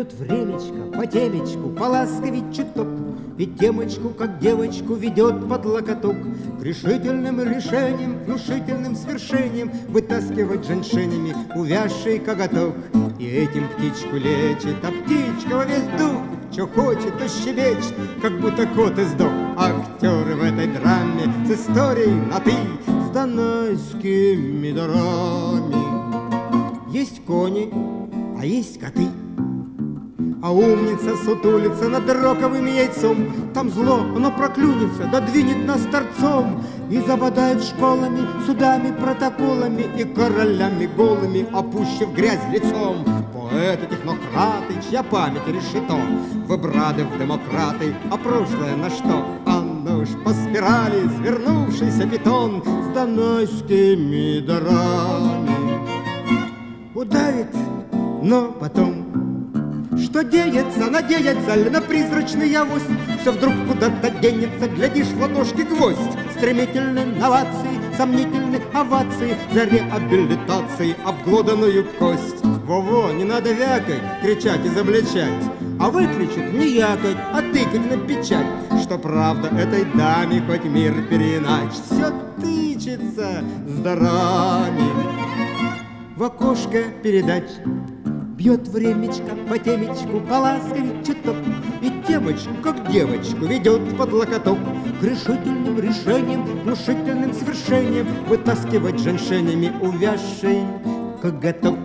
Бьет времечко по темечку, поласковить чуток, и темочку, как девочку, ведет под локоток. К решительным решениям, внушительным свершениям вытаскивать женьшенями увязший коготок. И этим птичку лечит, а птичка во весь дух, чё хочет, то щебечет, как будто кот издох. Актеры в этой драме с историей на «ты», с донайскими дарами. Есть кони, а есть коты. А умница сутулится над роковым яйцом. Там зло, оно проклюнется, да двинет нас торцом. И забодает школами, судами, протоколами и королями голыми, опущив грязь лицом. Поэты, технократы, чья память решето, выбрады в демократы, а прошлое на что? А ну ж по спирали свернувшийся питон с донайскими дарами. Удавит, но потом что деется, надеется ли на призрачный авось? Все вдруг куда-то денется, глядишь, в ладошки гвоздь. Стремительные новации, сомнительные овации за реабилитацией обглоданную кость. Во-во, не надо вякать, кричать, изобличать, а выключить не якать, а тыкать на печать, что правда этой даме хоть мир переиначь. Все тычется с дарами в окошко передач. Бьет времечко по темечку, поласковит чуток, и темочку, как девочку, ведет под локоток. К решительным решениям, внушительным свершениям вытаскивать женьшенями увязший коготок.